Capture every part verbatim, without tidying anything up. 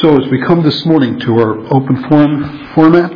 So as we come this morning to our open forum format,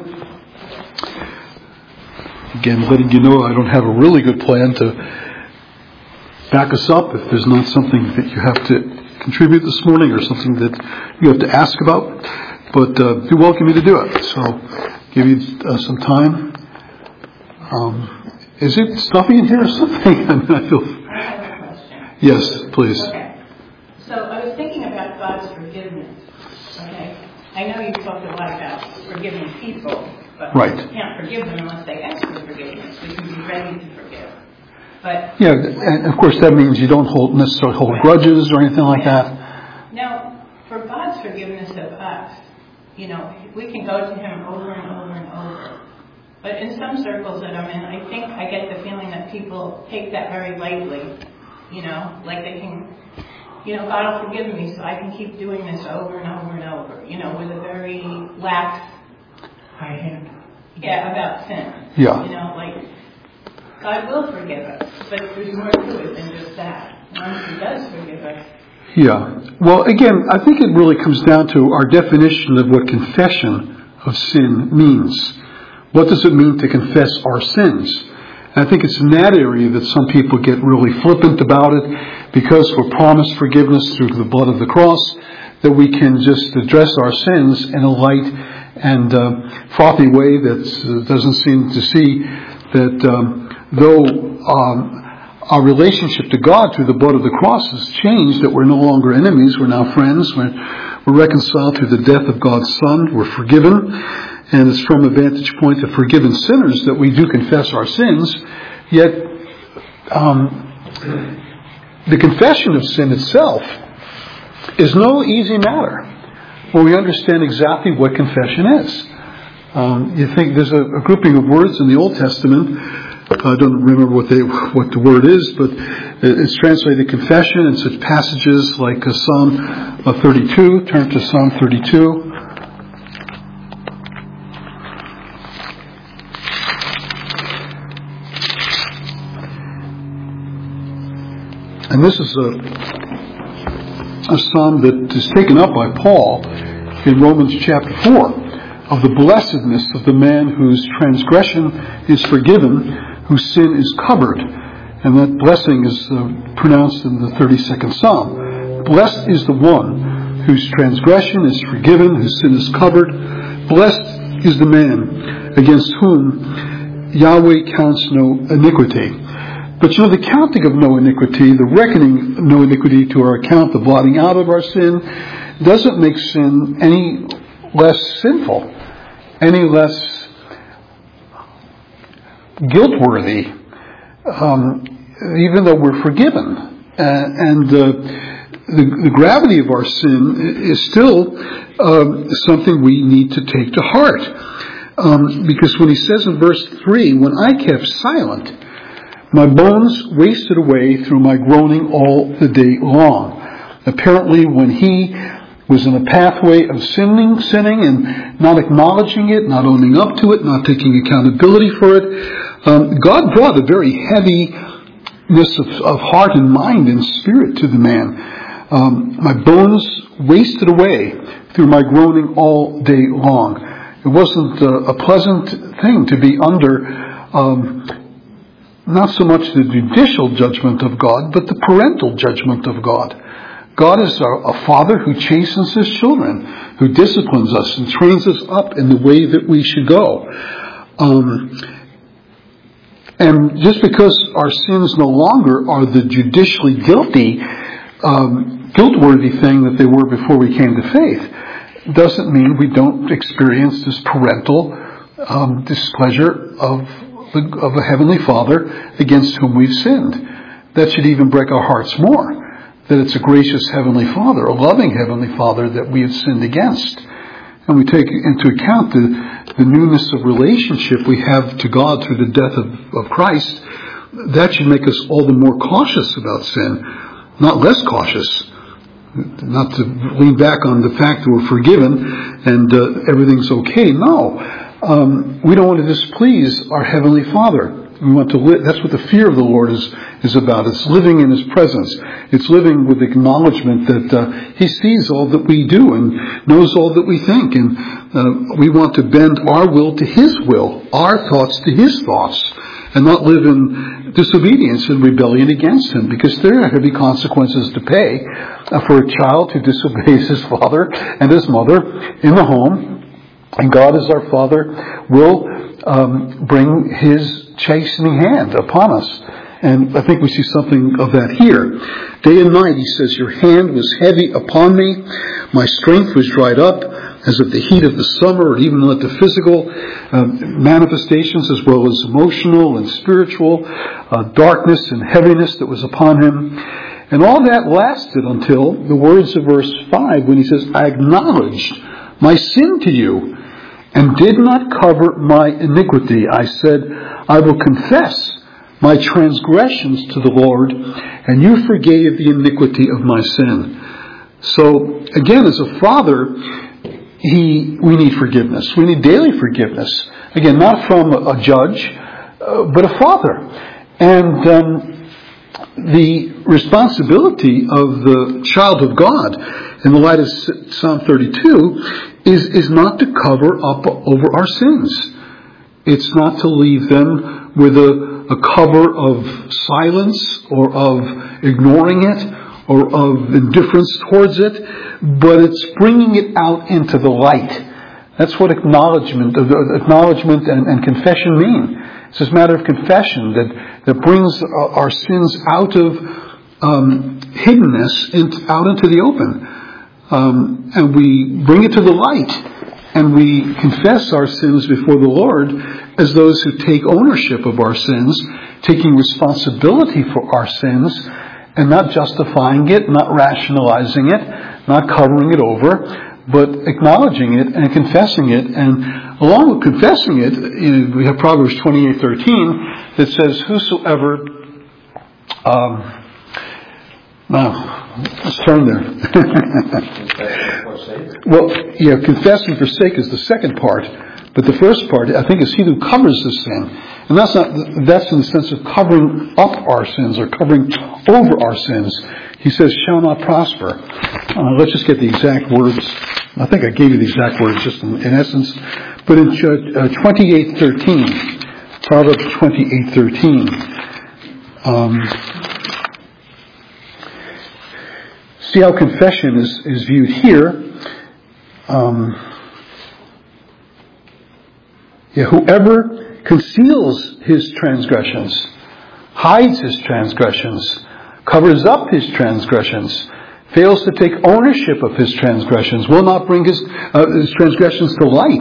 again, letting you know I don't have a really good plan to back us up if there's not something that you have to contribute this morning or something that you have to ask about. But uh, you're welcome to do it. So give you uh, some time. Um, is it stuffy in here or something? I mean, I feel... I have a question. Yes, please. Okay. So I was thinking about God's forgiveness. Okay. I know you talked a lot about forgiving people, but right. we can't forgive them unless they ask for forgiveness. We can be ready to forgive. But yeah, and of course that means you don't hold necessarily hold right. grudges or anything like that. Now, for God's forgiveness of us, you know, we can go to Him over and over and over. But in some circles that I'm in, I think I get the feeling that people take that very lightly. You know, like they can, you know, God will forgive me, so I can keep doing this over and over and over. You know, with a very lax high hand. Yeah, about sin. Yeah. You know, like God will forgive us, but there's more to it than just that. Once He does forgive us. Yeah. Well, again, I think it really comes down to our definition of what confession of sin means. What does it mean to confess our sins? And I think it's in that area that some people get really flippant about it because we're promised forgiveness through the blood of the cross, that we can just address our sins in a light and uh, frothy way that uh, doesn't seem to see that um, though um, our relationship to God through the blood of the cross has changed, that we're no longer enemies, we're now friends, we're, we're reconciled through the death of God's Son, we're forgiven, and it's from a vantage point of forgiven sinners that we do confess our sins, yet um, the confession of sin itself is no easy matter when we understand exactly what confession is. Um, you think there's a, a grouping of words in the Old Testament. I don't remember what they what the word is, but it's translated confession in such passages like uh, Psalm thirty-two. Turn to Psalm thirty-two. And this is a, a psalm that is taken up by Paul in Romans chapter four, of the blessedness of the man whose transgression is forgiven, whose sin is covered. And that blessing is uh, pronounced in the thirty-second Psalm. Blessed is the one whose transgression is forgiven, whose sin is covered. Blessed is the man against whom Yahweh counts no iniquity. But you know, the counting of no iniquity, the reckoning no iniquity to our account, the blotting out of our sin, doesn't make sin any less sinful, any less guilt-worthy, um, even though we're forgiven. Uh, and uh, the, the gravity of our sin is still um, something we need to take to heart. Um, because when he says in verse three, when I kept silent, my bones wasted away through my groaning all the day long. Apparently, when he was in a pathway of sinning, sinning and not acknowledging it, not owning up to it, not taking accountability for it, um, God brought a very heaviness of, of heart and mind and spirit to the man. Um, my bones wasted away through my groaning all day long. It wasn't a, a pleasant thing to be under um, not so much the judicial judgment of God, but the parental judgment of God. God is a, a father who chastens his children, who disciplines us and trains us up in the way that we should go. Um, and just because our sins no longer are the judicially guilty, um, guilt-worthy thing that they were before we came to faith, doesn't mean we don't experience this parental um, displeasure of of a Heavenly Father against whom we've sinned. That should even break our hearts more, that it's a gracious Heavenly Father, a loving Heavenly Father that we have sinned against. And we take into account the, the newness of relationship we have to God through the death of, of Christ. That should make us all the more cautious about sin, not less cautious. Not to lean back on the fact that we're forgiven and uh, everything's okay. No. Um, we don't want to displease our Heavenly Father. We want to live. That's what the fear of the Lord is, is about. It's living in His presence. It's living with acknowledgement that uh, He sees all that we do and knows all that we think. And uh, we want to bend our will to His will, our thoughts to His thoughts, and not live in disobedience and rebellion against Him, because there are going to be consequences to pay uh, for a child who disobeys his father and his mother in the home. And God, as our Father, will um, bring His chastening hand upon us. And I think we see something of that here. Day and night, He says, your hand was heavy upon me. My strength was dried up as of the heat of the summer, or even let the physical um, manifestations as well as emotional and spiritual uh, darkness and heaviness that was upon Him. And all that lasted until the words of verse five, when He says, I acknowledged my sin to you and did not cover my iniquity. I said, I will confess my transgressions to the Lord, and you forgave the iniquity of my sin. So, again, as a father, he, we need forgiveness. We need daily forgiveness. Again, not from a judge, uh, but a father. And um, the responsibility of the child of God, in the light of Psalm thirty-two, is, is not to cover up over our sins. It's not to leave them with a, a cover of silence or of ignoring it or of indifference towards it, but it's bringing it out into the light. That's what acknowledgement, acknowledgement and, and confession mean. It's this matter of confession that, that brings our sins out of um, hiddenness into, out into the open. Um, and we bring it to the light, and we confess our sins before the Lord as those who take ownership of our sins, taking responsibility for our sins, and not justifying it, not rationalizing it, not covering it over, but acknowledging it and confessing it. And along with confessing it, you know, we have Proverbs twenty-eight thirteen that says, whosoever... Um, now, let's turn there. Well, yeah, confess and forsake is the second part, but the first part, I think, is he who covers the sin. And that's not, that's in the sense of covering up our sins or covering over our sins. He says, shall not prosper. Uh, let's just get the exact words. I think I gave you the exact words just in, in essence. But in uh, twenty-eight thirteen, Proverbs twenty-eight thirteen, um, see how confession is, is viewed here. Um, yeah, whoever conceals his transgressions, hides his transgressions, covers up his transgressions, fails to take ownership of his transgressions, will not bring his, uh, his transgressions to light.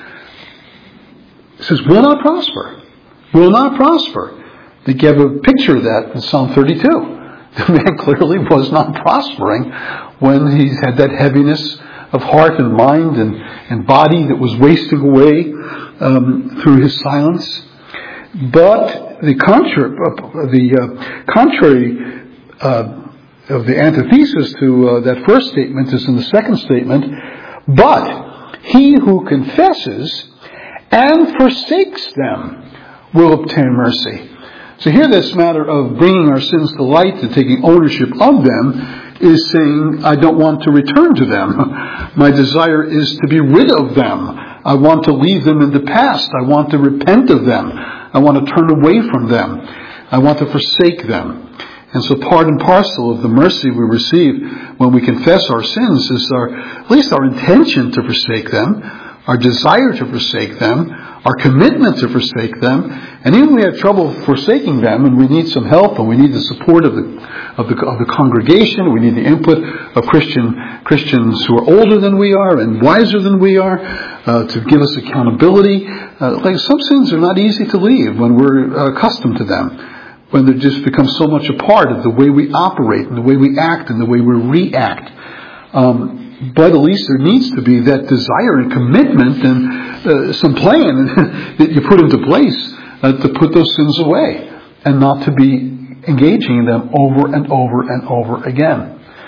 It says, will not prosper. Will not prosper. They give a picture of that in Psalm thirty-two. The man clearly was not prospering when he had that heaviness of heart and mind and, and body that was wasting away um, through his silence. But the contrary, the uh, contrary uh, of the antithesis to uh, that first statement is in the second statement. But he who confesses and forsakes them will obtain mercy. So here this matter of bringing our sins to light and taking ownership of them is saying, I don't want to return to them. My desire is to be rid of them. I want to leave them in the past. I want to repent of them. I want to turn away from them. I want to forsake them. And so part and parcel of the mercy we receive when we confess our sins is our, at least our intention to forsake them, our desire to forsake them, our commitment to forsake them, and even we have trouble forsaking them, and we need some help, and we need the support of the of the of the congregation. We need the input of Christian Christians who are older than we are and wiser than we are uh, to give us accountability. Uh, like some sins are not easy to leave when we're uh, accustomed to them, when they just become so much a part of the way we operate and the way we act and the way we react. Um, But at least there needs to be that desire and commitment and uh, some plan that you put into place uh, to put those sins away and not to be engaging in them over and over and over again.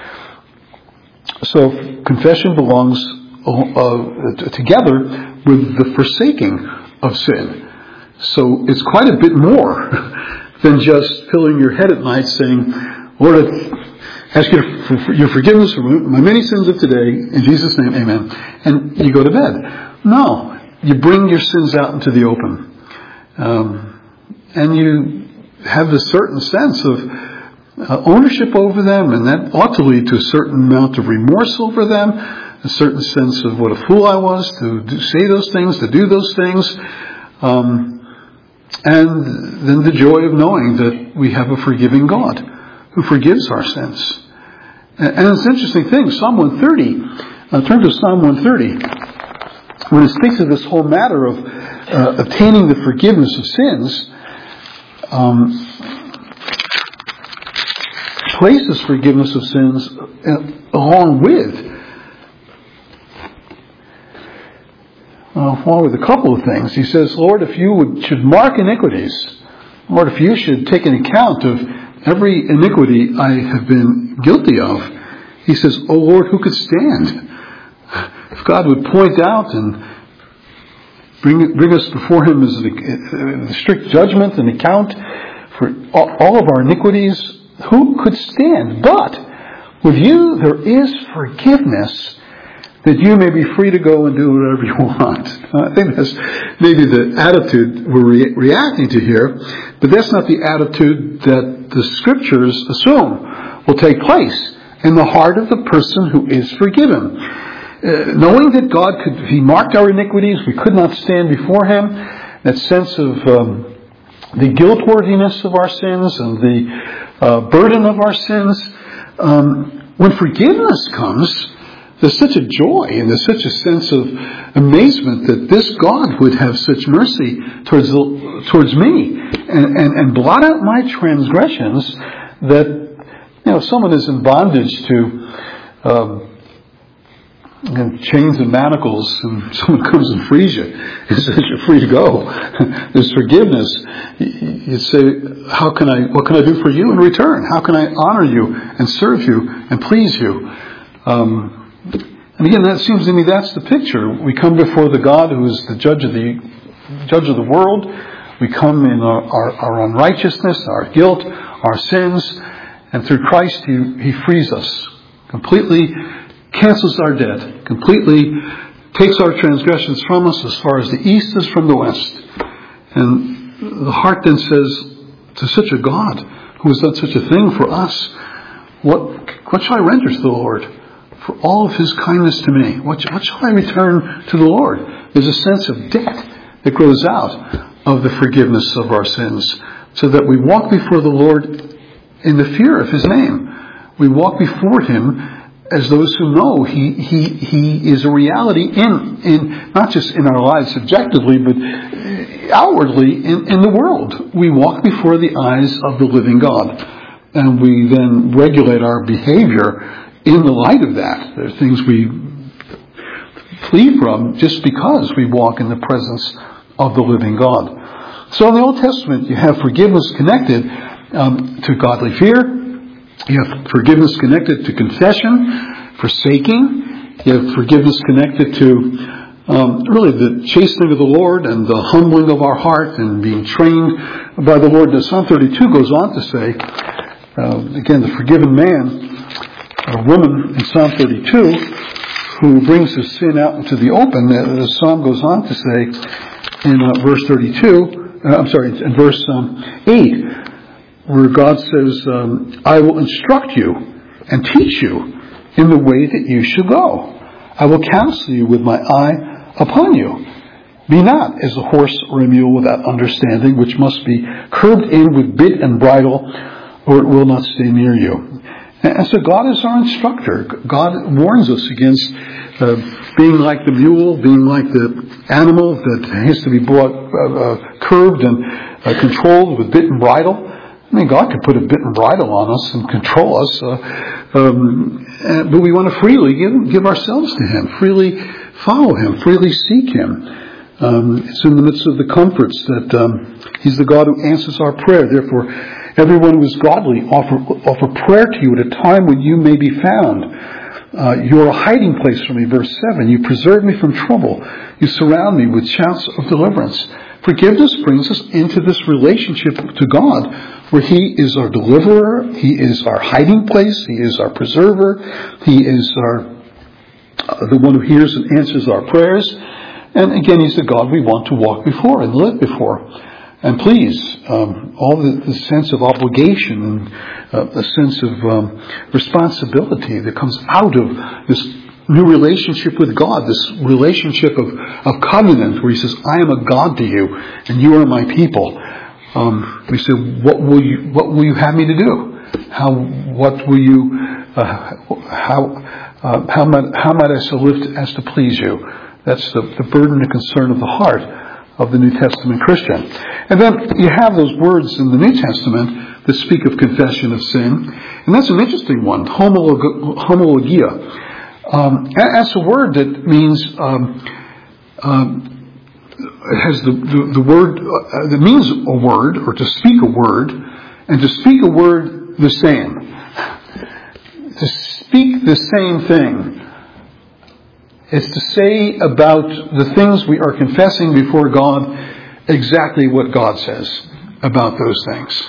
So confession belongs uh, t- together with the forsaking of sin. So it's quite a bit more than just filling your head at night saying, Lord, I ask you for your forgiveness for my many sins of today. In Jesus' name, amen. And you go to bed. No. You bring your sins out into the open. Um, and you have a certain sense of uh, ownership over them, and that ought to lead to a certain amount of remorse over them, a certain sense of what a fool I was to do, say those things, to do those things. Um, and then the joy of knowing that we have a forgiving God who forgives our sins. And, and it's an interesting thing. Psalm one thirty, uh, turn to Psalm one thirty, when it speaks of this whole matter of uh, obtaining the forgiveness of sins, um, places forgiveness of sins uh, along with Uh, along with a couple of things. He says, Lord, if you would, should mark iniquities, Lord, if you should take an account of every iniquity I have been guilty of, he says, oh Lord, who could stand? If God would point out and bring bring us before him as a, a strict judgment and account for all, all of our iniquities, who could stand? But with you there is forgiveness, that you may be free to go and do whatever you want. I think that's maybe the attitude we're re- reacting to here, but that's not the attitude that the Scriptures assume will take place in the heart of the person who is forgiven. Uh, knowing that God could, He marked our iniquities, we could not stand before Him, that sense of um, the guilt-worthiness of our sins and the uh, burden of our sins, um, when forgiveness comes, there's such a joy and there's such a sense of amazement that this God would have such mercy towards the, towards me and, and, and blot out my transgressions, that, you know, if someone is in bondage to um, and chains and manacles, and someone comes and frees you and says you're free to go, there's forgiveness. You say, how can I, what can I do for you in return? How can I honor you and serve you and please you? Um, And again, that seems to me that's the picture. We come before the God who is the judge of the judge of the world. We come in our, our, our unrighteousness, our guilt, our sins, and through Christ He, he frees us, completely cancels our debt, completely takes our transgressions from us as far as the east is from the west. And the heart then says to such a God who has done such a thing for us, what what shall I render to the Lord for all of His kindness to me? What, what shall I return to the Lord? There's a sense of debt that grows out of the forgiveness of our sins, so that we walk before the Lord in the fear of His name. We walk before Him as those who know He He He is a reality in in not just in our lives subjectively, but outwardly in, in the world. We walk before the eyes of the living God, and we then regulate our behavior in the light of that. There are things we flee from just because we walk in the presence of the living God. So in the Old Testament, you have forgiveness connected um, to godly fear. You have forgiveness connected to confession, forsaking. You have forgiveness connected to um, really the chastening of the Lord and the humbling of our heart and being trained by the Lord. And Psalm thirty-two goes on to say, uh, again, the forgiven man, a woman in Psalm thirty-two who brings his sin out into the open. The, the psalm goes on to say in uh, verse thirty-two, uh, I'm sorry, in verse um, eight, where God says, um, I will instruct you and teach you in the way that you should go. I will counsel you with my eye upon you. Be not as a horse or a mule without understanding, which must be curbed in with bit and bridle, or it will not stay near you. And so God is our instructor. God warns us against uh, being like the mule, being like the animal that has to be brought uh, uh, curbed and uh, controlled with bit and bridle. I mean, God could put a bit and bridle on us and control us, uh, um, and, but we want to freely give, give ourselves to Him, freely follow Him, freely seek Him. Um, it's in the midst of the comforts that um, He's the God who answers our prayer. Therefore, everyone who is godly offer, offer prayer to you at a time when you may be found. Uh, you are a hiding place for me, verse seven. You preserve me from trouble. You surround me with shouts of deliverance. Forgiveness brings us into this relationship to God, where He is our deliverer, He is our hiding place, He is our preserver, He is our uh, the one who hears and answers our prayers. And again, He's the God we want to walk before and live before. And please, um, all the, the sense of obligation and uh, the sense of um, responsibility that comes out of this new relationship with God, this relationship of, of covenant, where He says, "I am a God to you, and you are my people." Um, we say, "What will you? What will you have me to do? How? What will you? Uh, how? Uh, how might? How might I so live as to please you?" That's the, the burden and concern of the heart of the New Testament Christian. And then you have those words in the New Testament that speak of confession of sin, and that's an interesting one, homolog- homologia. Um, that's a word that means um, um, it has the, the, the word uh, that means a word, or to speak a word, and to speak a word the same. To speak the same thing is to say about the things we are confessing before God exactly what God says about those things.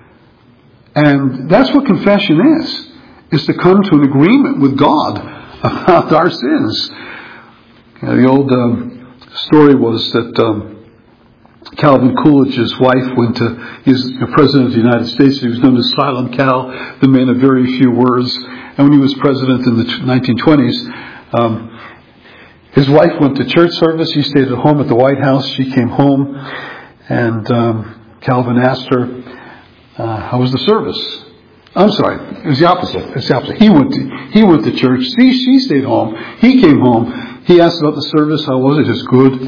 And that's what confession is, is to come to an agreement with God about our sins. You know, the old um, story was that um, Calvin Coolidge's wife went to, he's the President of the United States, he was known as Silent Cal, the man of very few words. And when he was president in the nineteen twenties, um, his wife went to church service. He stayed at home at the White House. She came home, and um, Calvin asked her, uh, "How was the service?" I'm sorry, it was the opposite. It's the opposite. He went to he went to church. She she stayed home. He came home. He asked about the service. How was it? It's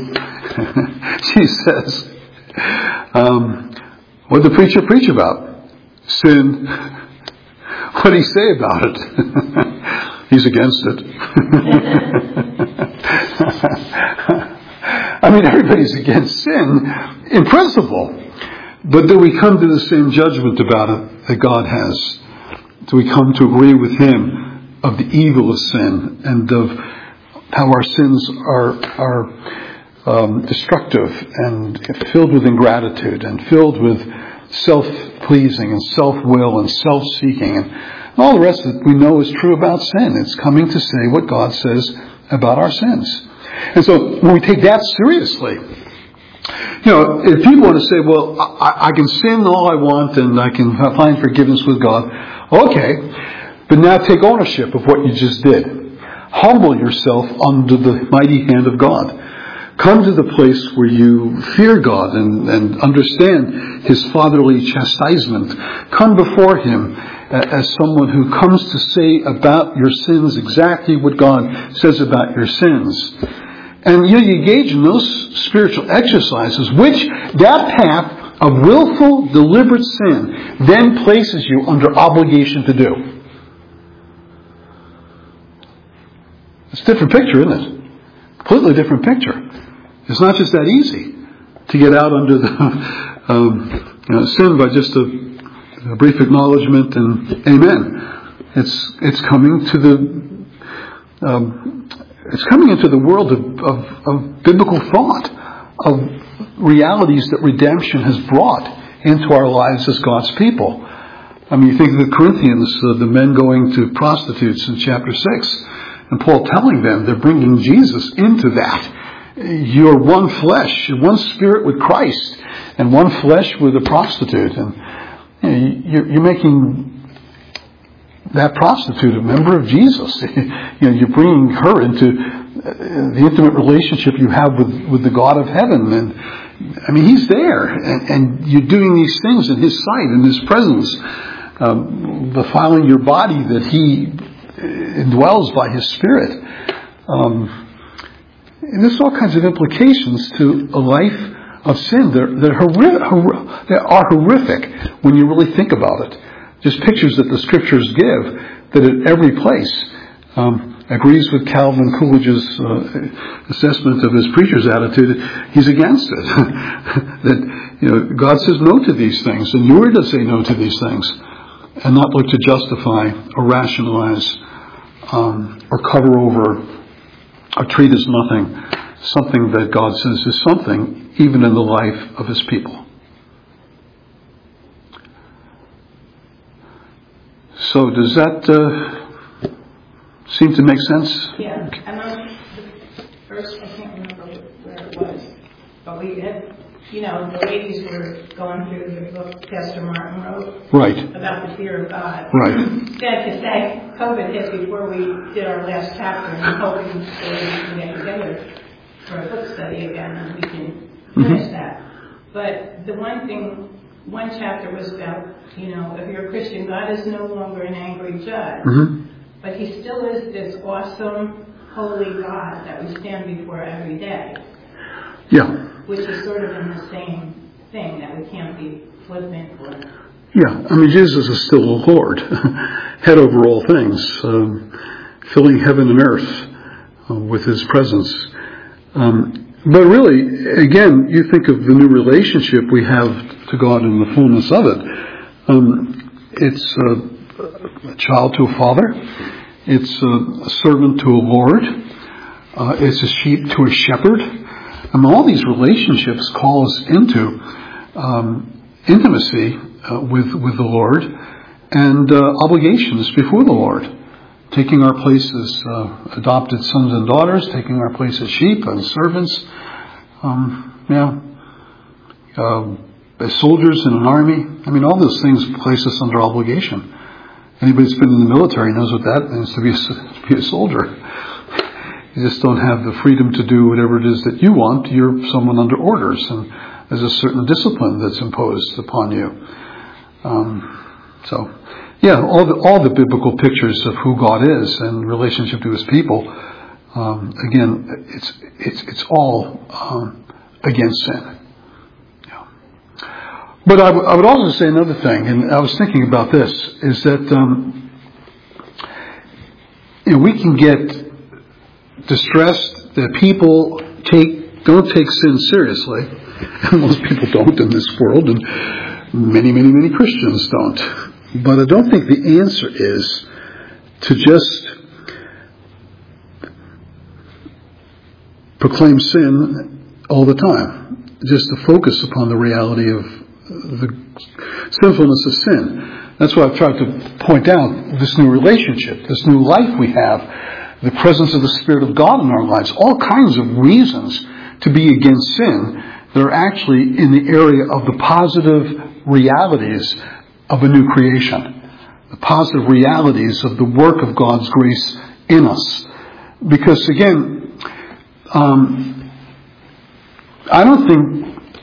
good. She says, um, "What did the preacher preach about? Sin. What did he say about it?" He's against it. I mean, everybody's against sin in principle. But do we come to the same judgment about it that God has? Do we come to agree with Him of the evil of sin and of how our sins are are um, destructive and filled with ingratitude and filled with self-pleasing and self-will and self-seeking and all the rest that we know is true about sin? It's coming to say what God says about our sins. And so when we take that seriously, you know, if people want to say, well, I, I can sin all I want and I can find forgiveness with God, okay, but now take ownership of what you just did. Humble yourself under the mighty hand of God. Come to the place where you fear God and, and understand His fatherly chastisement. Come before Him as someone who comes to say about your sins exactly what God says about your sins. And you engage in those spiritual exercises, which that path of willful, deliberate sin then places you under obligation to do. It's a different picture, isn't it? Completely different picture. It's not just that easy to get out under the um, you know, sin by just a, a brief acknowledgement and amen. It's it's coming to the um, it's coming into the world of, of, of biblical thought, of realities that redemption has brought into our lives as God's people. I mean, you think of the Corinthians, uh, the men going to prostitutes in chapter six, and Paul telling them they're bringing Jesus into that. You're one flesh, one spirit with Christ, and one flesh with a prostitute. And you know, you're, you're making that prostitute a member of Jesus. You know, you're bringing her into the intimate relationship you have with, with the God of heaven. And I mean, He's there, and, and you're doing these things in His sight, in His presence, um, befiling your body that He indwells by His Spirit. Um, And there's all kinds of implications to a life of sin. They're, they're, horri- hor- they are horrific when you really think about it. Just pictures that the Scriptures give that at every place um, agrees with Calvin Coolidge's uh, assessment of his preacher's attitude. He's against it. That, you know, God says no to these things, and you are to say no to these things, and not look to justify or rationalize um, or cover over or treat as nothing something that God says is something, even in the life of his people. So does that uh, seem to make sense? Yeah. And on the first, I can't remember where it was, but we had, you know, the ladies were going through the book Pastor Martin wrote. Right. About the fear of God. Right. Sad to say, COVID hit before we did our last chapter, and I'm hoping the ladies can get together for a book study again, and we can finish mm-hmm. that. But the one thing, one chapter was about, you know, if you're a Christian, God is no longer an angry judge, mm-hmm. but he still is this awesome, holy God that we stand before every day. Yeah. Which is sort of in the same thing, that we can't be flippant with. Yeah, I mean, Jesus is still the Lord, head over all things, um, filling heaven and earth uh, with his presence. Um, but really, again, you think of the new relationship we have to God in the fullness of it. Um, it's a, a child to a father. It's a, a servant to a Lord. Uh, it's a sheep to a shepherd. I mean, all these relationships call us into um, intimacy uh, with with the Lord and uh, obligations before the Lord, taking our place as uh, adopted sons and daughters, taking our place as sheep and servants, um, yeah, uh, as soldiers in an army. I mean, all those things place us under obligation. Anybody who's been in the military knows what that means, to be a, to be a soldier. You just don't have the freedom to do whatever it is that you want. You're someone under orders, and there's a certain discipline that's imposed upon you. Um, so, yeah, all the all the biblical pictures of who God is and relationship to his people. Um, again, it's it's it's all um, against sin. Yeah. But I, w- I would also say another thing, and I was thinking about this, is that um, you know, we can get distressed that people take don't take sin seriously, and most people don't in this world, and many, many, many Christians don't. But I don't think the answer is to just proclaim sin all the time, just to focus upon the reality of the sinfulness of sin. That's why I've tried to point out this new relationship, this new life we have, the presence of the Spirit of God in our lives, all kinds of reasons to be against sin that are actually in the area of the positive realities of a new creation, the positive realities of the work of God's grace in us. Because again, um, I don't think,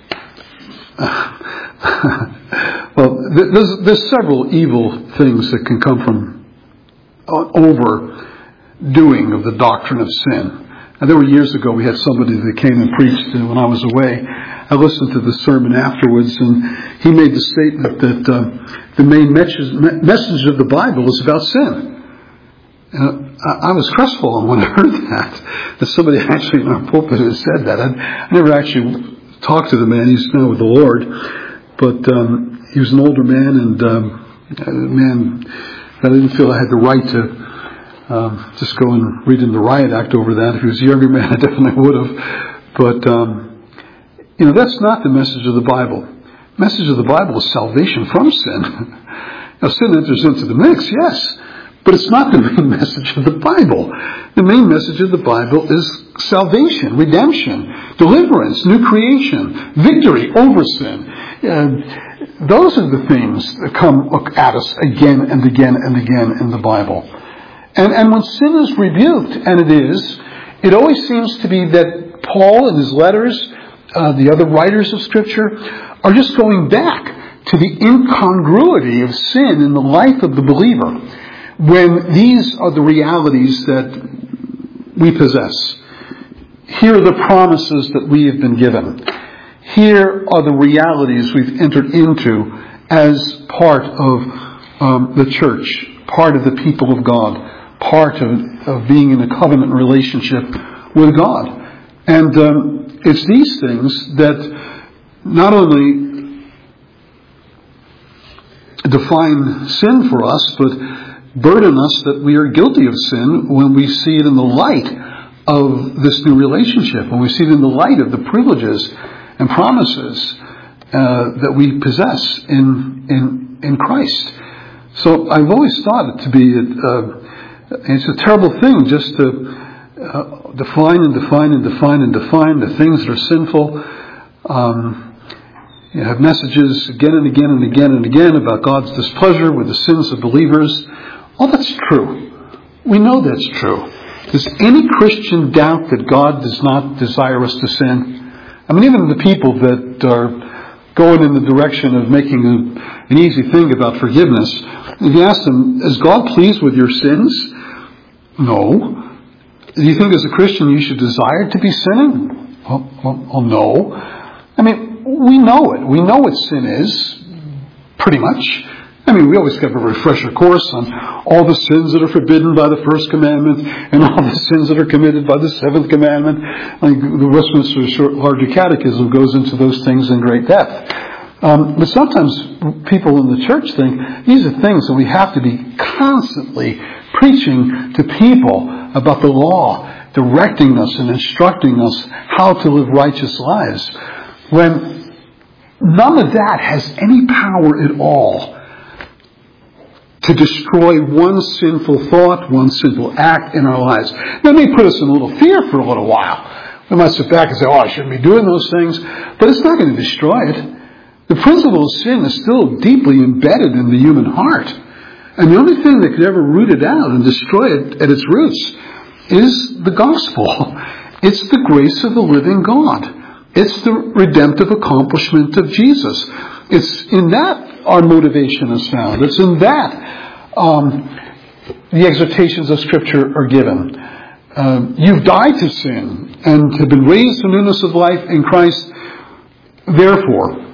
well, there's, there's several evil things that can come from uh, over doing of the doctrine of sin. And there were years ago, we had somebody that came and preached when I was away. I listened to the sermon afterwards, and he made the statement that uh, the main message, message of the Bible is about sin. And I, I was crestfallen when I heard that, that somebody actually in our pulpit had said that. I'd, I never actually talked to the man. He's now with the Lord. But um, he was an older man, and um, a man that I didn't feel I had the right to Um, just go and read in the riot act over that. If he was a younger man, I definitely would have. But, um, you know, that's not the message of the Bible. The message of the Bible is salvation from sin. Now, sin enters into the mix, yes, but it's not the main message of the Bible. The main message of the Bible is salvation, redemption, deliverance, new creation, victory over sin. Uh, those are the things that come at us again and again and again in the Bible. And, and when sin is rebuked, and it is, it always seems to be that Paul in his letters, uh, the other writers of Scripture, are just going back to the incongruity of sin in the life of the believer, when these are the realities that we possess. Here are the promises that we have been given. Here are the realities we've entered into as part of um, the church, part of the people of God, part of, of being in a covenant relationship with God. And um, it's these things that not only define sin for us, but burden us that we are guilty of sin when we see it in the light of this new relationship, and we see it in the light of the privileges and promises uh, that we possess in in in Christ. So I've always thought it to be uh, it's a terrible thing just to uh, define and define and define and define the things that are sinful. Um, you have messages again and again and again and again about God's displeasure with the sins of believers. All that's true. We know that's true. Does any Christian doubt that God does not desire us to sin? I mean, even the people that are going in the direction of making a, an easy thing about forgiveness, if you ask them, is God pleased with your sins? No. Do you think as a Christian you should desire to be sinning? Well, well, well no. I mean, we know it. We know what sin is, pretty much. I mean, we always give a refresher course on all the sins that are forbidden by the first commandment and all the sins that are committed by the seventh commandment. Like the Westminster Short Larger Catechism goes into those things in great depth. Um, but sometimes people in the church think these are things that we have to be constantly preaching to people about the law, directing us and instructing us how to live righteous lives, when none of that has any power at all to destroy one sinful thought, one sinful act in our lives. That may put us in a little fear for a little while. We might sit back and say, oh, I shouldn't be doing those things. But it's not going to destroy it. The principle of sin is still deeply embedded in the human heart. And the only thing that could ever root it out and destroy it at its roots is the gospel. It's the grace of the living God. It's the redemptive accomplishment of Jesus. It's in that our motivation is found. It's in that um, the exhortations of Scripture are given. Um, you've died to sin and have been raised to newness of life in Christ. Therefore,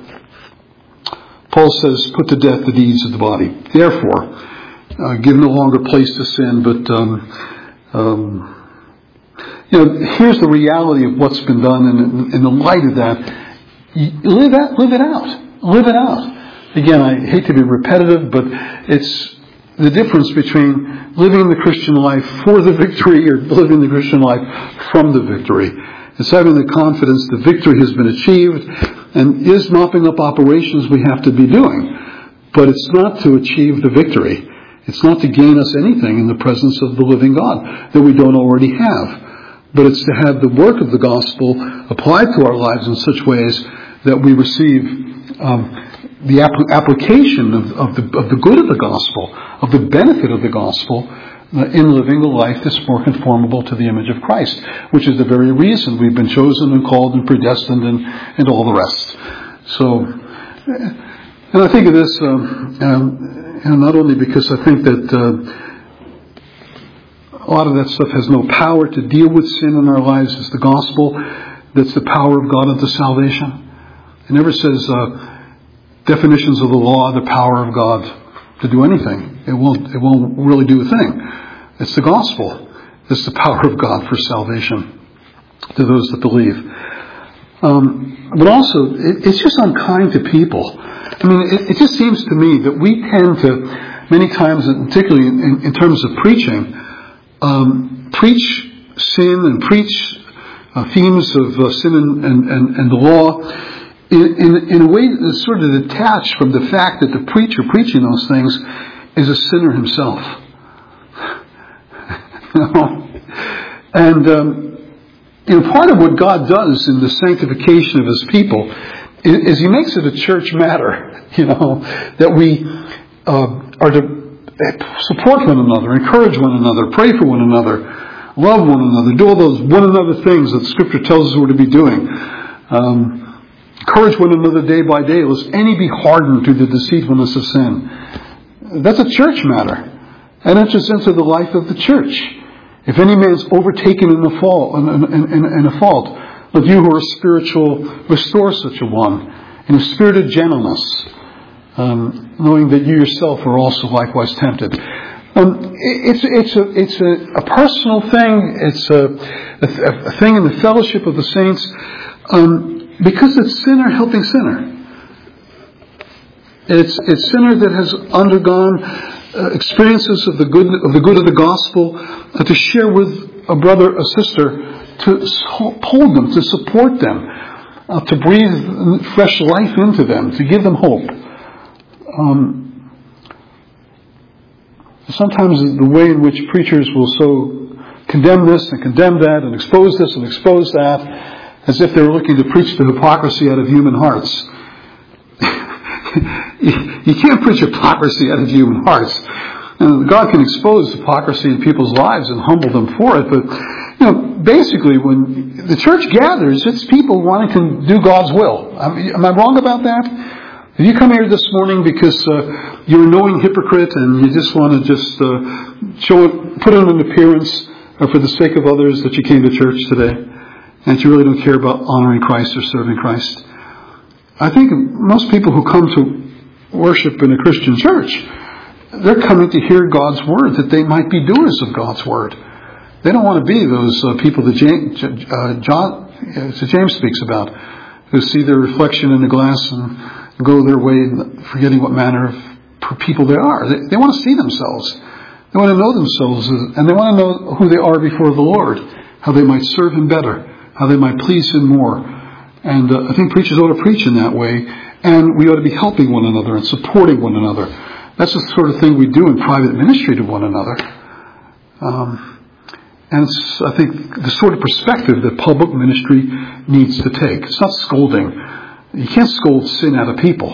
Paul says, put to death the deeds of the body. Therefore, uh, give no longer place to sin, but um, um, you know, here's the reality of what's been done, and in the light of that, live out, live it out, live it out. Again, I hate to be repetitive, but it's the difference between living the Christian life for the victory or living the Christian life from the victory. It's having the confidence the victory has been achieved and is mopping up operations we have to be doing. But it's not to achieve the victory. It's not to gain us anything in the presence of the living God that we don't already have. But it's to have the work of the gospel applied to our lives in such ways that we receive um, the ap- application of, of, the, of the good of the gospel, of the benefit of the gospel, uh, in living a life that's more conformable to the image of Christ, which is the very reason we've been chosen and called and predestined and, and all the rest. So, and I think of this um, um, and not only because I think that uh, a lot of that stuff has no power to deal with sin in our lives. It's the gospel that's the power of God unto salvation. It never says uh, definitions of the law, the power of God to do anything. It won't. It won't really do a thing. It's the gospel that's the power of God for salvation to those that believe. Um, but also, it, it's just unkind to people. I mean, it, it just seems to me that we tend to, many times, particularly in, in terms of preaching, Um, preach sin and preach uh, themes of uh, sin and, and, and, and the law in, in, in a way that's sort of detached from the fact that the preacher preaching those things is a sinner himself. You know? And um, you know, part of what God does in the sanctification of His people is, is He makes it a church matter. You know, that we uh, are to support one another, encourage one another, pray for one another, love one another, do all those one another things that Scripture tells us we're to be doing. Um, encourage one another day by day, lest any be hardened through the deceitfulness of sin. That's a church matter. And enters into the life of the church. If any man's overtaken in a fault, in, in, in, in a fault, let you who are spiritual restore such a one in a spirit of gentleness. Um, knowing that you yourself are also likewise tempted. Um, it's it's a it's a, a personal thing. It's a, a, a thing in the fellowship of the saints, um, because it's sinner helping sinner. It's it's sinner that has undergone uh, experiences of the good of the good of the gospel uh, to share with a brother, a sister, to hold them, to support them, uh, to breathe fresh life into them, to give them hope. Um, sometimes the way in which preachers will so condemn this and condemn that and expose this and expose that, as if they're looking to preach the hypocrisy out of human hearts. You can't preach hypocrisy out of human hearts. And God can expose hypocrisy in people's lives and humble them for it, but you know, basically, when the church gathers, it's people wanting to do God's will. Am I wrong about that? If you come here this morning because uh, you're a knowing hypocrite and you just want to just uh, show it, put in an appearance uh, for the sake of others that you came to church today, and you really don't care about honoring Christ or serving Christ, I think most people who come to worship in a Christian church, they're coming to hear God's word, that they might be doers of God's word. They don't want to be those uh, people that James, uh, John, uh, James speaks about, who see their reflection in the glass and go their way, forgetting what manner of people they are. They, they want to see themselves. They want to know themselves, and they want to know who they are before the Lord, how they might serve Him better, how they might please Him more. And uh, I think preachers ought to preach in that way, and we ought to be helping one another and supporting one another. That's the sort of thing we do in private ministry to one another. Um, and it's, I think, the sort of perspective that public ministry needs to take. It's not scolding. You can't scold sin out of people.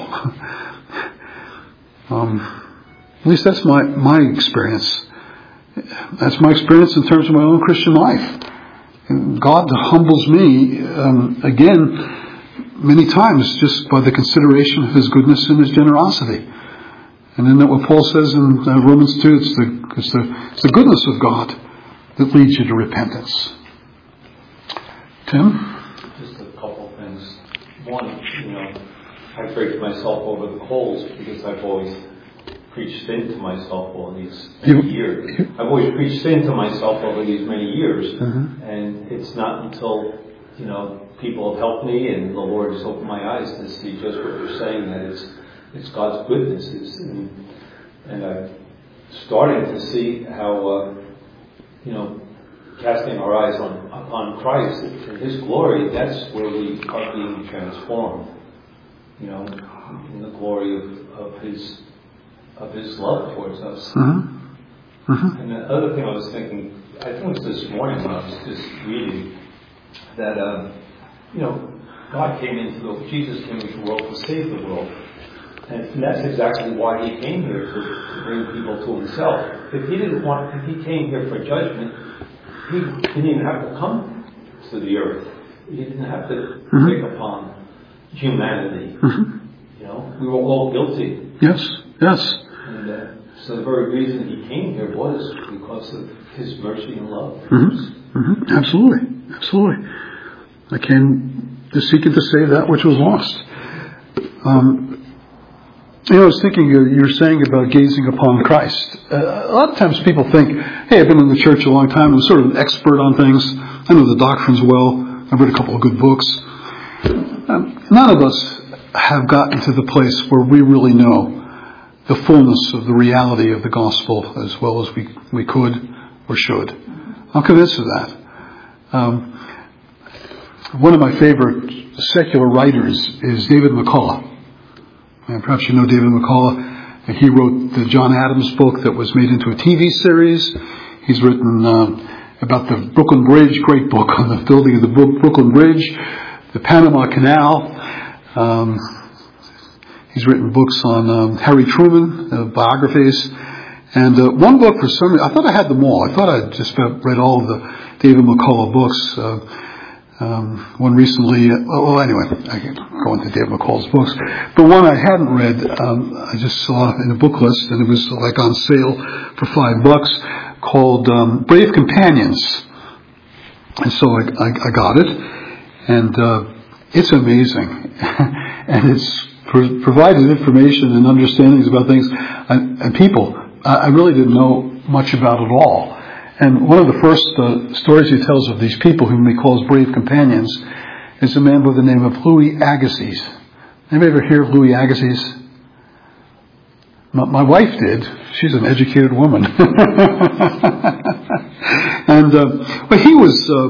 um, at least that's my, my experience. That's my experience in terms of my own Christian life. And God humbles me, um, again, many times just by the consideration of His goodness and His generosity. And isn't that what Paul says in uh, Romans two? It's the, it's, the, it's the goodness of God that leads you to repentance. Tim? Just a couple of things. One, you know, I break myself over the coals because I've always preached sin to myself all these many you, years. You, I've always preached sin to myself over these many years. Mm-hmm. And it's not until, you know, people have helped me and the Lord has opened my eyes to see just what you're saying, that it's It's God's goodness, and, and I'm starting to see how, uh, you know, casting our eyes on upon Christ and His glory. That's where we are being transformed. You know, in the glory of, of His of His love towards us. Mm-hmm. Mm-hmm. And the other thing I was thinking, I think it was this morning when I was just reading that, um, you know, God came into the Jesus came into the world to save the world. And that's exactly why He came here, to, to bring people to Himself. If He didn't want, if He came here for judgment, He didn't even have to come to the earth. He didn't have to mm-hmm. take upon humanity. Mm-hmm. You know, we were all guilty. Yes, yes. And uh, so the very reason He came here was because of His mercy and love. Mm-hmm. Mm-hmm. Absolutely, absolutely. I came to seek and to save that which was lost. Um, You know, I was thinking you're saying about gazing upon Christ. Uh, a lot of times people think, hey, I've been in the church a long time. I'm sort of an expert on things. I know the doctrines well. I've read a couple of good books. Um, none of us have gotten to the place where we really know the fullness of the reality of the gospel as well as we, we could or should. I'm convinced of that. Um, one of my favorite secular writers is David McCullough. And perhaps you know David McCullough. He wrote the John Adams book that was made into a T V series. He's written uh, about the Brooklyn Bridge, great book on the building of the Brooklyn Bridge, the Panama Canal. Um, he's written books on um, Harry Truman, uh, biographies. And uh, one book for some reason, I thought I had them all. I thought I'd just read all of the David McCullough books. Uh, Um, one recently, uh, well, anyway, I can go into David McCullough's books. But one I hadn't read, um, I just saw in a book list, and it was like on sale for five bucks, called um, Brave Companions. And so I, I, I got it, and uh, it's amazing. And it's pro- provided information and understandings about things and, and people I, I really didn't know much about at all. And one of the first uh, stories he tells of these people whom he calls brave companions is a man by the name of Louis Agassiz. Anybody ever hear of Louis Agassiz? My, my wife did. She's an educated woman. And uh, but he was uh,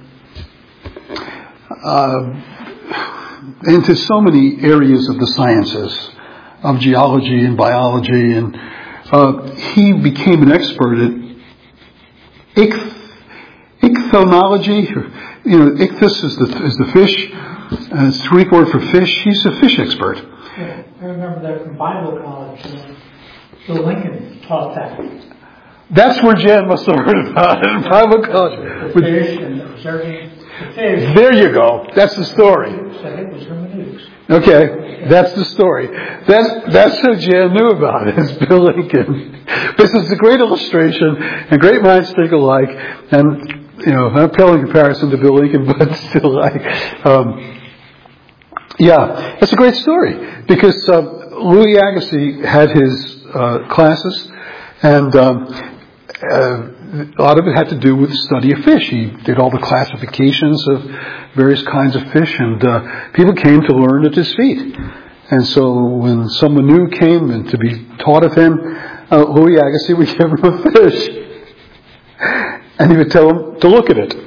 uh, into so many areas of the sciences, of geology and biology, and uh, he became an expert at ichth- ichthyonology. You know, ichthys is the is the fish, and it's the Greek word for fish. He's a fish expert. Yeah, I remember that from Bible college. Uh, Bill Lincoln taught that. That's where Jan must have heard about it in Bible college. The fish and observing the fish. There you go. That's the story. Said it was hermeneutics. Okay, that's the story. That's that's how Jan knew about it. It's Bill Lincoln. This is a great illustration, and great minds think alike. And you know, not pale in comparison to Bill Lincoln, but still, like, um, yeah, it's a great story because uh, Louis Agassiz had his uh, classes, and um, uh, a lot of it had to do with the study of fish. He did all the classifications of various kinds of fish, and uh, people came to learn at his feet. And so when someone new came and to be taught of him, uh, Louis Agassiz would give him a fish. And he would tell him to look at it.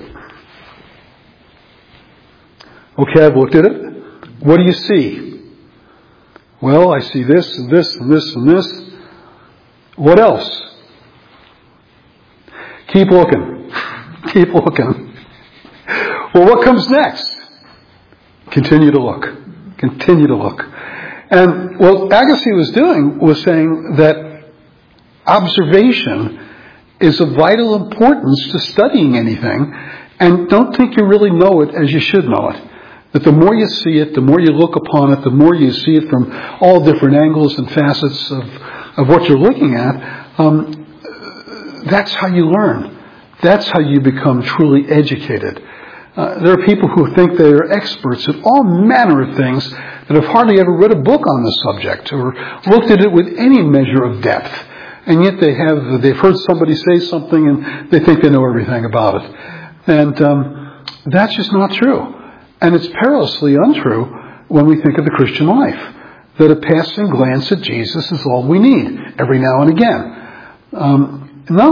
Okay, I've looked at it. What do you see? Well, I see this and this and this and this. What else? Keep looking. Keep looking. Well, what comes next? Continue to look. Continue to look. And what Agassiz was doing was saying that observation is of vital importance to studying anything, and don't think you really know it as you should know it. That the more you see it, the more you look upon it, the more you see it from all different angles and facets of, of what you're looking at, um, that's how you learn. That's how you become truly educated. Uh, there are people who think they are experts at all manner of things that have hardly ever read a book on the subject or looked at it with any measure of depth. And yet they have, they've heard somebody say something and they think they know everything about it. And um, that's just not true. And it's perilously untrue when we think of the Christian life. That a passing glance at Jesus is all we need, every now and again. Um, no.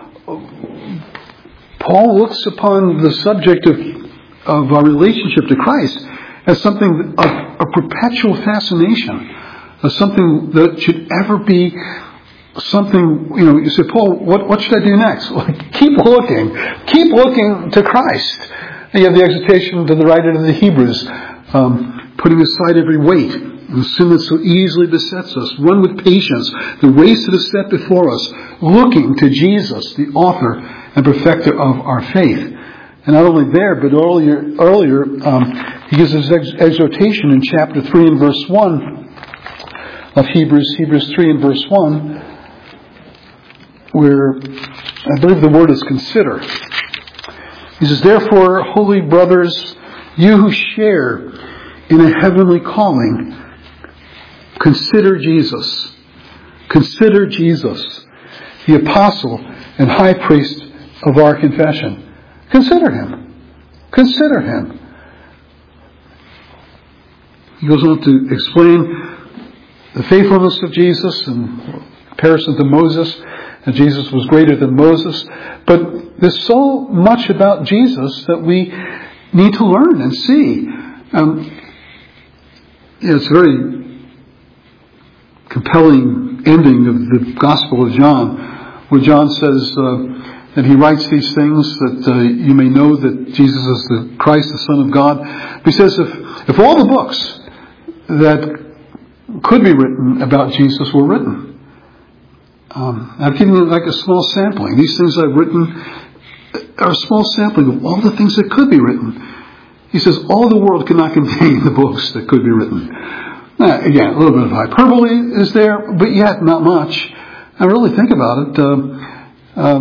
Paul looks upon the subject of, of our relationship to Christ as something of a perpetual fascination, as something that should ever be something, you know, you say, Paul, what, what should I do next? Well, keep looking. Keep looking to Christ. And you have the exhortation to the writer to the Hebrews, um, putting aside every weight and the sin that so easily besets us. Run with patience the race that is set before us, looking to Jesus, the author and perfecter of our faith. And not only there, but earlier, earlier um, he gives his ex- exhortation in chapter three and verse one of Hebrews, Hebrews three and verse one, where I believe the word is consider. He says, therefore, holy brothers, you who share in a heavenly calling, consider Jesus. Consider Jesus, the apostle and high priest of our confession. Consider him. Consider him. He goes on to explain the faithfulness of Jesus in comparison to Moses, and Jesus was greater than Moses. But there's so much about Jesus that we need to learn and see. Um, you know, it's a very compelling ending of the Gospel of John, where John says uh, that he writes these things that uh, you may know that Jesus is the Christ, the Son of God. He says if, if all the books that could be written about Jesus were written, Um, I've given you like a small sampling. These things I've written are a small sampling of all the things that could be written. He says all the world cannot contain the books that could be written. Now, again, a little bit of hyperbole is there, but yet not much. I really think about it. Uh, um,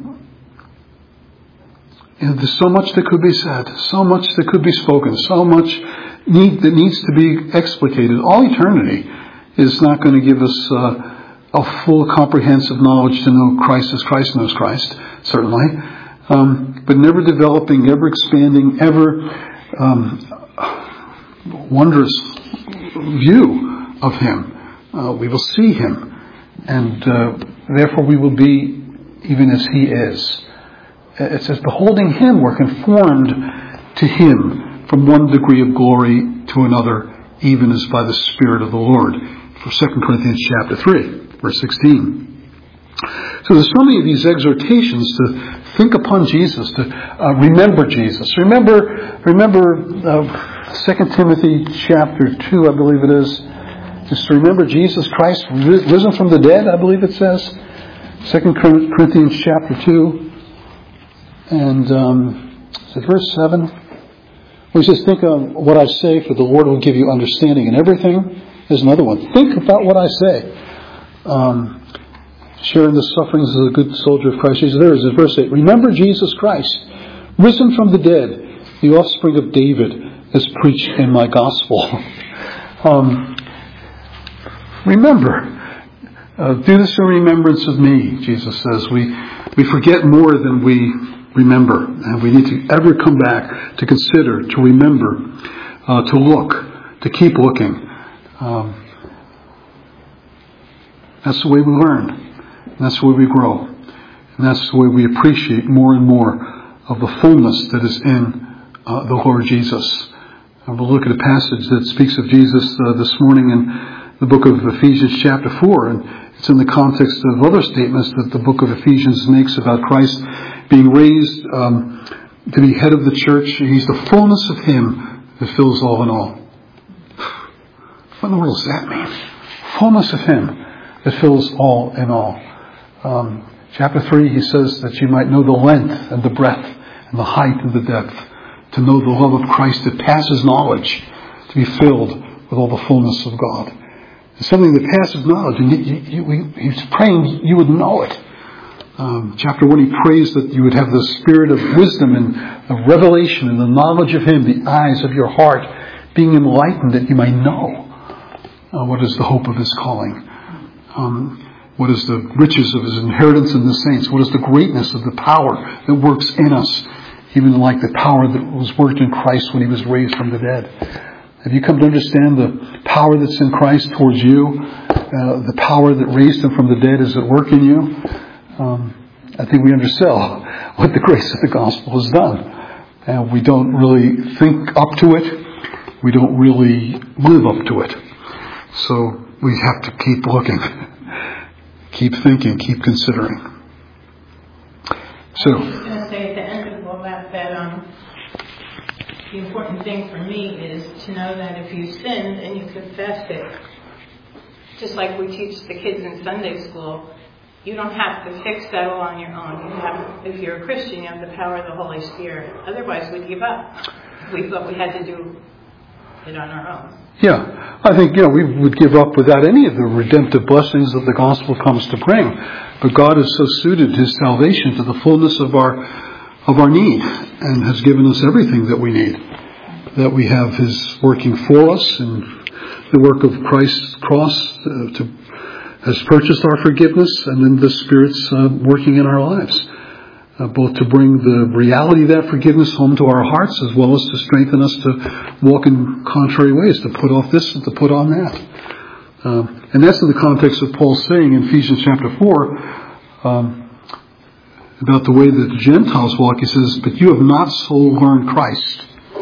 you know, there's so much that could be said, so much that could be spoken, so much need that needs to be explicated. All eternity is not going to give us Uh, a full comprehensive knowledge to know Christ as Christ knows Christ, certainly, um, but never developing, ever expanding, ever um, wondrous view of Him. Uh, we will see Him, and uh, therefore we will be even as He is. It says, beholding Him, we're conformed to Him from one degree of glory to another, even as by the Spirit of the Lord. For Second Corinthians chapter three, verse sixteen. So there's so many of these exhortations to think upon Jesus, to uh, remember Jesus. Remember, remember uh, Second Timothy chapter two, I believe it is. Just to remember Jesus Christ risen from the dead, I believe it says. Second Corinthians chapter two, and um, is it verse seven? We just think of what I say, for the Lord will give you understanding in everything. There's another one. Think about what I say. Um, sharing the sufferings of a good soldier of Christ Jesus. There is verse eight. Remember Jesus Christ, risen from the dead, the offspring of David, as preached in my gospel. um, remember. Uh, do this in remembrance of me, Jesus says. We we forget more than we remember. And we need to ever come back to consider, to remember, uh, to look, to keep looking. Um, that's the way we learn. And that's the way we grow. And that's the way we appreciate more and more of the fullness that is in uh, the Lord Jesus. And we'll look at a passage that speaks of Jesus uh, this morning in the book of Ephesians chapter four. And it's in the context of other statements that the book of Ephesians makes about Christ being raised um, to be head of the church. He's the fullness of Him that fills all in all. What in the world does that mean? Fullness of Him that fills all in all. Um, chapter three, he says that you might know the length and the breadth and the height and the depth. To know the love of Christ that passes knowledge. To be filled with all the fullness of God. It's something that passes knowledge, and you, you, you, he's praying you would know it. Um, chapter one, he prays that you would have the spirit of wisdom and the revelation and the knowledge of Him, the eyes of your heart being enlightened, that you might know uh, what is the hope of His calling, um, what is the riches of His inheritance in the saints, what is the greatness of the power that works in us, even like the power that was worked in Christ when He was raised from the dead. Have you come to understand the power that's in Christ towards you? Uh, the power that raised Him from the dead is at work in you? Um, I think we undersell what the grace of the gospel has done. And we don't really think up to it. We don't really live up to it. So we have to keep looking. Keep thinking. Keep considering. So, I was going to say at the end of all that, that um, the important thing for me is to know that if you sinned and you confess it, just like we teach the kids in Sunday school, you don't have to fix that all on your own. You have, if you're a Christian, you have the power of the Holy Spirit. Otherwise, we'd give up. We thought we had to do it on our own. Yeah, I think, you know, we would give up without any of the redemptive blessings that the gospel comes to bring. But God has so suited His salvation to the fullness of our of our need, and has given us everything that we need. That we have His working for us, and the work of Christ's cross uh, to, has purchased our forgiveness, and then the Spirit's uh, working in our lives. Uh, both to bring the reality of that forgiveness home to our hearts, as well as to strengthen us to walk in contrary ways, to put off this and to put on that. Um, and that's in the context of Paul saying in Ephesians chapter four, um, about the way that the Gentiles walk. He says, but you have not so learned Christ.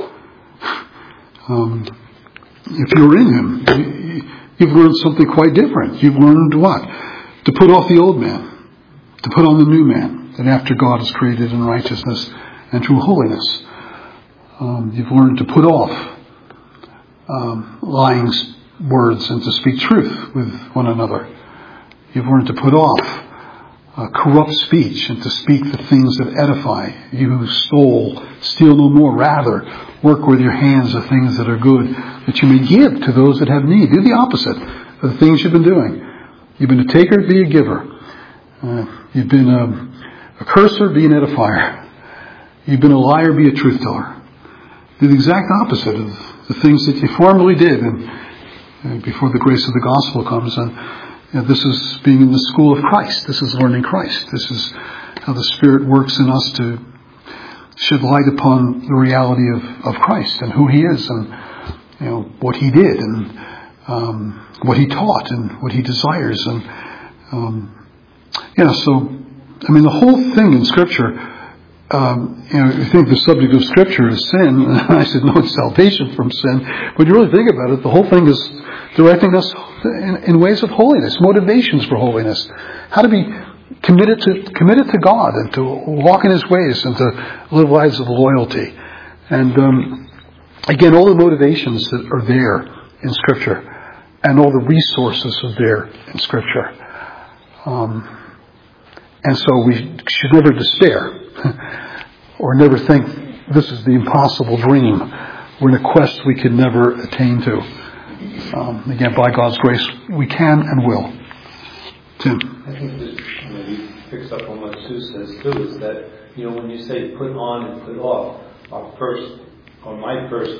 Um, if you're in Him, you've learned something quite different. You've learned what? To put off the old man, to put on the new man, that after God is created in righteousness and true holiness. Um, you've learned to put off um, lying words and to speak truth with one another. You've learned to put off uh, corrupt speech and to speak the things that edify. You who stole, steal no more. Rather, work with your hands the things that are good, that you may give to those that have need. Do the opposite of the things you've been doing. You've been a taker, be a giver. Uh, you've been a, a curser, be an edifier. You've been a liar, be a truth teller. Do the exact opposite of the things that you formerly did, and uh, before the grace of the gospel comes. And you know, this is being in the school of Christ. This is learning Christ. This is how the Spirit works in us to shed light upon the reality of, of Christ and who He is, and you know what He did, and um, what He taught, and what He desires. And um, yeah, so I mean, the whole thing in Scripture um, you know, you think the subject of Scripture is sin. And I said, no, it's salvation from sin. But you really think about it, the whole thing is directing us in, in ways of holiness, motivations for holiness. How to be committed to committed to God and to walk in His ways and to live lives of loyalty. And um, again, all the motivations that are there in Scripture and all the resources are there in Scripture. Um, and so we should never despair or never think this is the impossible dream. We're in a quest we could never attain to. Um, again, by God's grace, we can and will. Tim? I think that maybe picks up on what Sue says too, is that, you know, when you say put on and put off, our first, or my first,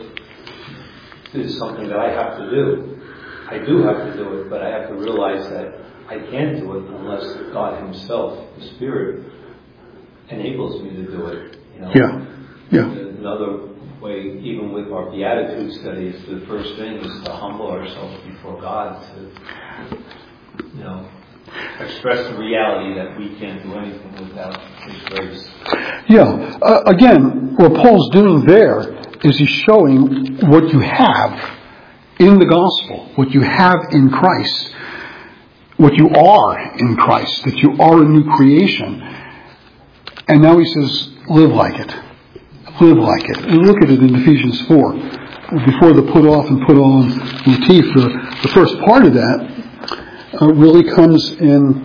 is something that I have to do. I do have to do it, but I have to realize that I can't do it unless God Himself, the Spirit, enables me to do it. You know? Yeah. Yeah. Another way, even with our Beatitude studies, the first thing is to humble ourselves before God, to, you know, express the reality that we can't do anything without His grace. Yeah. Uh, again, what Paul's doing there is he's showing what you have in the gospel, what you have in Christ, what you are in Christ, that you are a new creation. And now he says, live like it. Live like it. And look at it in Ephesians four. Before the put off and put on motif, the, the first part of that uh, really comes in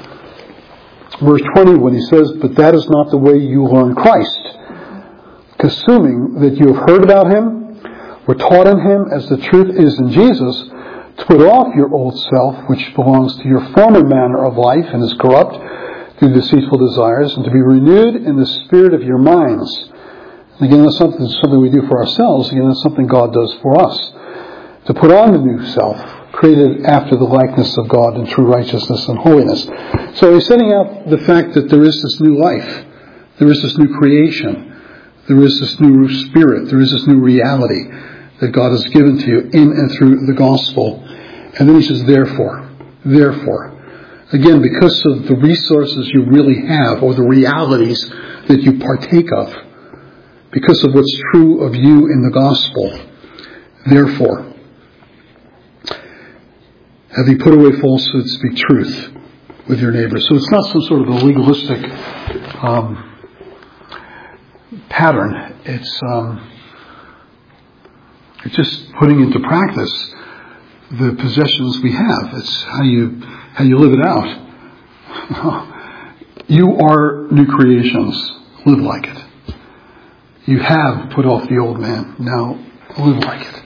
verse twenty when he says, but that is not the way you learn Christ, assuming that you have heard about Him, were taught in Him as the truth is in Jesus, to put off your old self, which belongs to your former manner of life and is corrupt through deceitful desires, and to be renewed in the spirit of your minds. And again, that's something, something we do for ourselves. Again, that's something God does for us. To put on the new self, created after the likeness of God in true righteousness and holiness. So he's setting out the fact that there is this new life. There is this new creation. There is this new spirit. There is this new reality that God has given to you in and through the gospel. And then he says, therefore, therefore. Again, because of the resources you really have, or the realities that you partake of, because of what's true of you in the gospel, therefore, having put away falsehood, speak truth with your neighbor. So it's not some sort of a legalistic um, pattern. It's um, it's just putting into practice the possessions we have. It's how you how you live it out. You are new creations. Live like it. You have put off the old man. Now live like it.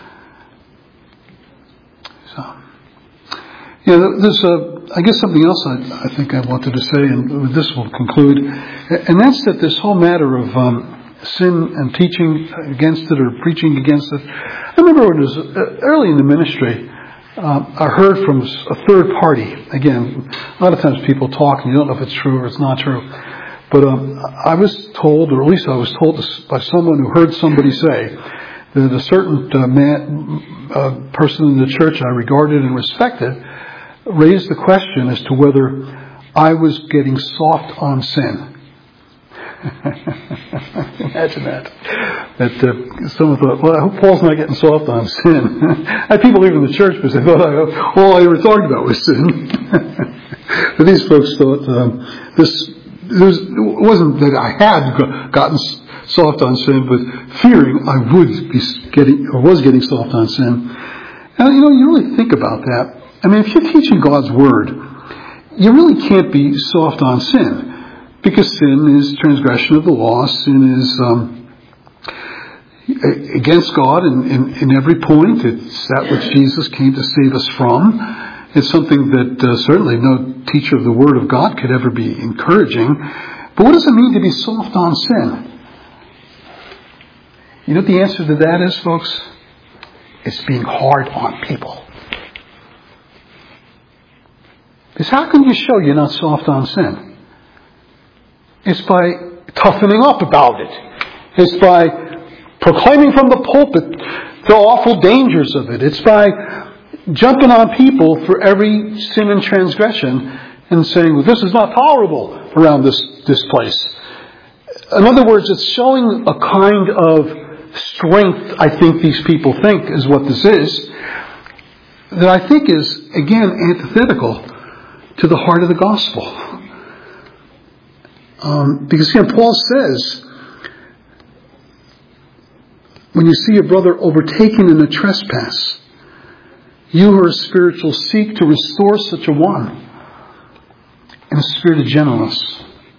So, yeah, there's a, I guess something else I, I think I wanted to say, and with this we'll conclude, and that's that this whole matter of um, sin and teaching against it or preaching against it. I remember when it was early in the ministry, um, I heard from a third party. Again, a lot of times people talk and you don't know if it's true or it's not true. But um, I was told, or at least I was told by someone who heard somebody say that a certain uh, man, uh, person in the church I regarded and respected raised the question as to whether I was getting soft on sin. Imagine that. That uh, someone thought, well, I hope Paul's not getting soft on sin. I had people leaving the church because they thought I, all I ever talked about was sin. But these folks thought um, this. There's, it wasn't that I had gotten soft on sin, but fearing I would be getting or was getting soft on sin. And you know, you really think about that. I mean, if you're teaching God's word, you really can't be soft on sin, because sin is transgression of the law. Sin is um, against God in, in, in every point. It's that which Jesus came to save us from. It's something that uh, certainly no teacher of the Word of God could ever be encouraging. But what does it mean to be soft on sin? You know what the answer to that is, folks? It's being hard on people. Because how can you show you're not soft on sin? It's by toughening up about it. It's by proclaiming from the pulpit the awful dangers of it. It's by jumping on people for every sin and transgression and saying, well, this is not tolerable around this, this place. in other words, it's showing a kind of strength, I think these people think is what this is, that I think is, again, antithetical to the heart of the gospel. Um, because again, Paul says, when you see a brother overtaken in a trespass, you who are spiritual seek to restore such a one in a spirit of gentleness.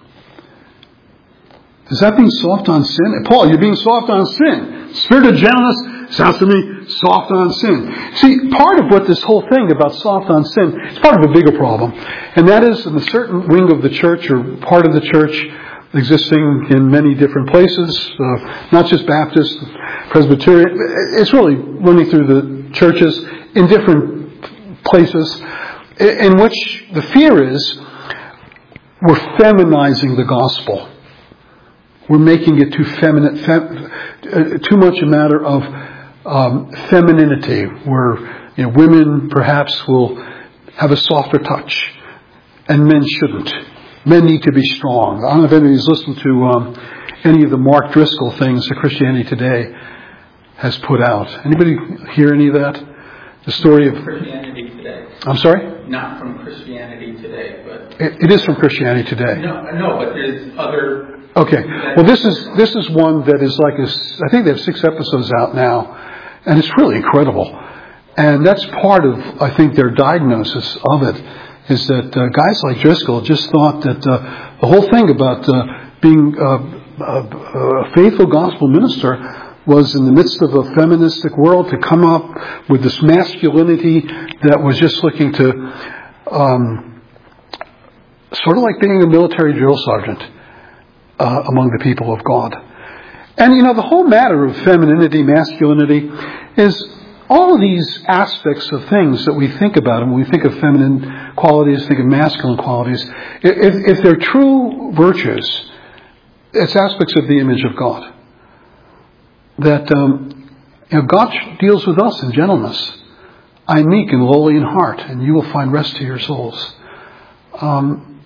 Is that being soft on sin? Paul, you're being soft on sin. Spirit of gentleness sounds to me soft on sin. See, part of what this whole thing about soft on sin is part of a bigger problem. And that is in a certain wing of the church or part of the church existing in many different places, uh, not just Baptist, Presbyterian. It's really running through the churches in different places in which the fear is we're feminizing the gospel. We're making it too feminine, fem, uh, too much a matter of um, femininity, where you know, women perhaps will have a softer touch, and men shouldn't. Men need to be strong. I don't know if anybody's listened to um, any of the Mark Driscoll things that Christianity Today has put out. Anybody hear any of that? The story of Christianity Today. I'm sorry? Not from Christianity Today, but it, it is from Christianity Today. No, no, but there's other. Okay. Well, this is this is one that is like a, I think they have six episodes out now, and it's really incredible. And that's part of, I think, their diagnosis of it is that uh, guys like Driscoll just thought that uh, the whole thing about uh, being uh, a, a faithful gospel minister was in the midst of a feministic world to come up with this masculinity that was just looking to um, sort of like being a military drill sergeant uh, among the people of God. And, you know, the whole matter of femininity, masculinity, is all of these aspects of things that we think about. And when we think of feminine qualities, think of masculine qualities, if, if they're true virtues, it's aspects of the image of God. That um, you know, God deals with us in gentleness. I am meek and lowly in heart, and you will find rest to your souls. Um,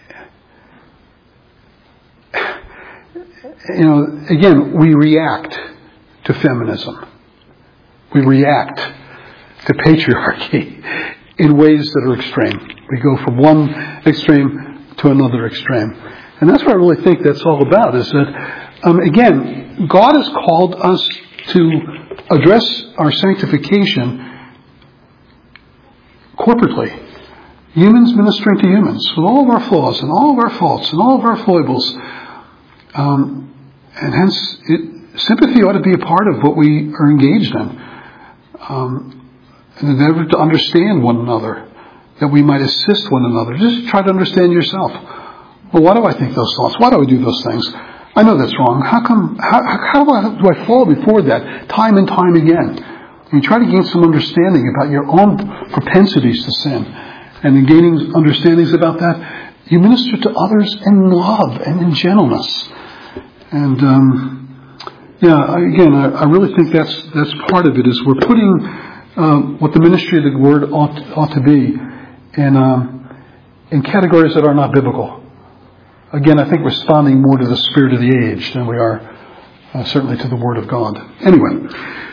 you know, again, we react to feminism. We react to patriarchy in ways that are extreme. We go from one extreme to another extreme. And that's what I really think that's all about, is that, um, again, God has called us to address our sanctification corporately. Humans ministering to humans with all of our flaws and all of our faults and all of our foibles. Um, and hence, it, sympathy ought to be a part of what we are engaged in. Um, and endeavor to understand one another, that we might assist one another. Just try to understand yourself. Well, why do I think those thoughts? Why do I do those things? I know that's wrong. How come? How, how do, I, do I fall before that time and time again? And you try to gain some understanding about your own propensities to sin, and in gaining understandings about that, you minister to others in love and in gentleness. And um, yeah, again, I, I really think that's that's part of it. Is we're putting um, what the ministry of the word ought ought to be in um, in categories that are not biblical. Again, I think responding more to the spirit of the age than we are uh, certainly to the Word of God. Anyway,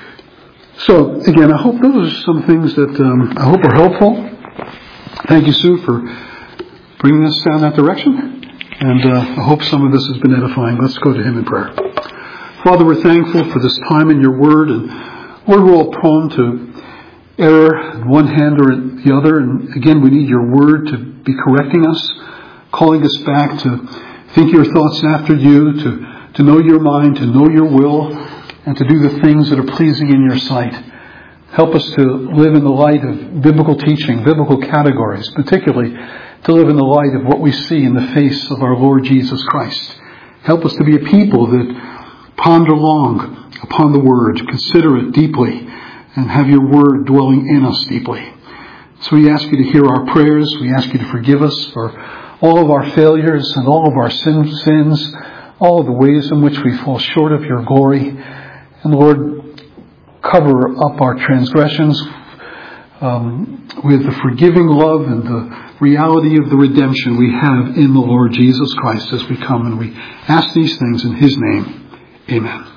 so again, I hope those are some things that um, I hope are helpful. Thank you, Sue, for bringing us down that direction. And uh, I hope some of this has been edifying. Let's go to Him in prayer. Father, we're thankful for this time in your Word. And Lord, we're all prone to error on one hand or the other. And again, we need your Word to be correcting us, calling us back to think your thoughts after you, to, to know your mind, to know your will, and to do the things that are pleasing in your sight. Help us to live in the light of biblical teaching, biblical categories, particularly to live in the light of what we see in the face of our Lord Jesus Christ. Help us to be a people that ponder long upon the Word, consider it deeply, and have your Word dwelling in us deeply. So we ask you to hear our prayers. We ask you to forgive us for all of our failures and all of our sin, sins, all of the ways in which we fall short of your glory. And Lord, cover up our transgressions um, with the forgiving love and the reality of the redemption we have in the Lord Jesus Christ as we come and we ask these things in His name. Amen.